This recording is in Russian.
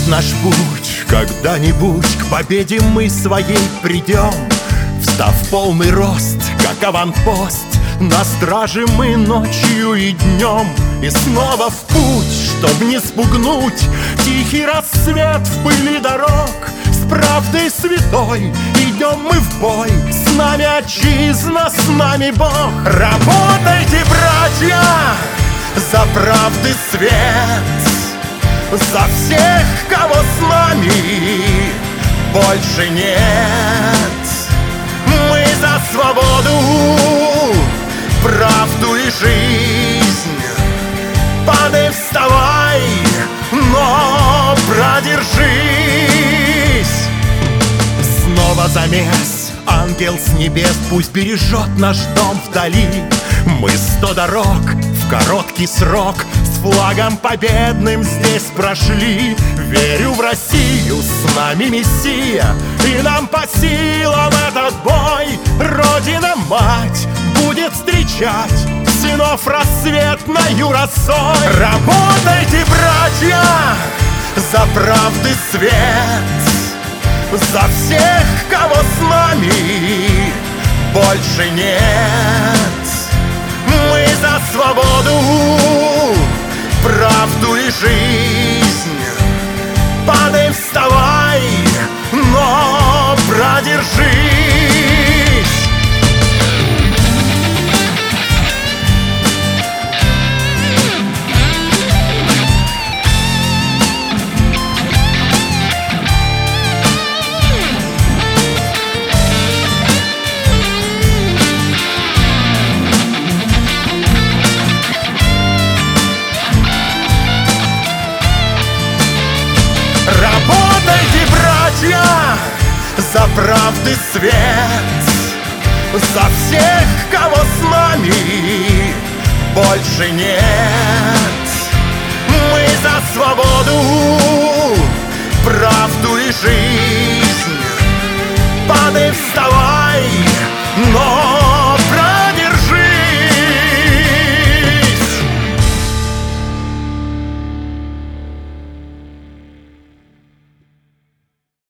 наш путь, когда-нибудь к победе мы своей придем. Встав в полный рост, как аванпост, на страже мы ночью и днем. И снова в путь, чтоб не спугнуть тихий рассвет в пыли дорог. С правдой святой идем мы в бой, с нами отчизна, с нами Бог. Работайте, братья, за правды свет, за всех, кого с нами больше нет. Мы за свободу, правду и жизнь. Падай, вставай, но продержись. Снова замес, ангел с небес пусть бережет наш дом вдали. Мы 100 дорог в короткий срок с флагом победным здесь прошли. Верю в Россию, с нами Мессия, и нам по силам этот бой. Родина-мать будет встречать сынов рассветною росой. Работайте, братья, за правды свет, за всех, кого с нами больше нет. Мы за свободу, правду и жизнь. Падай, вставай, но продержись. Работайте, братья, за правды свет, за всех, кого с нами больше нет. Мы за свободу, правду и жизнь. Падай, вставай.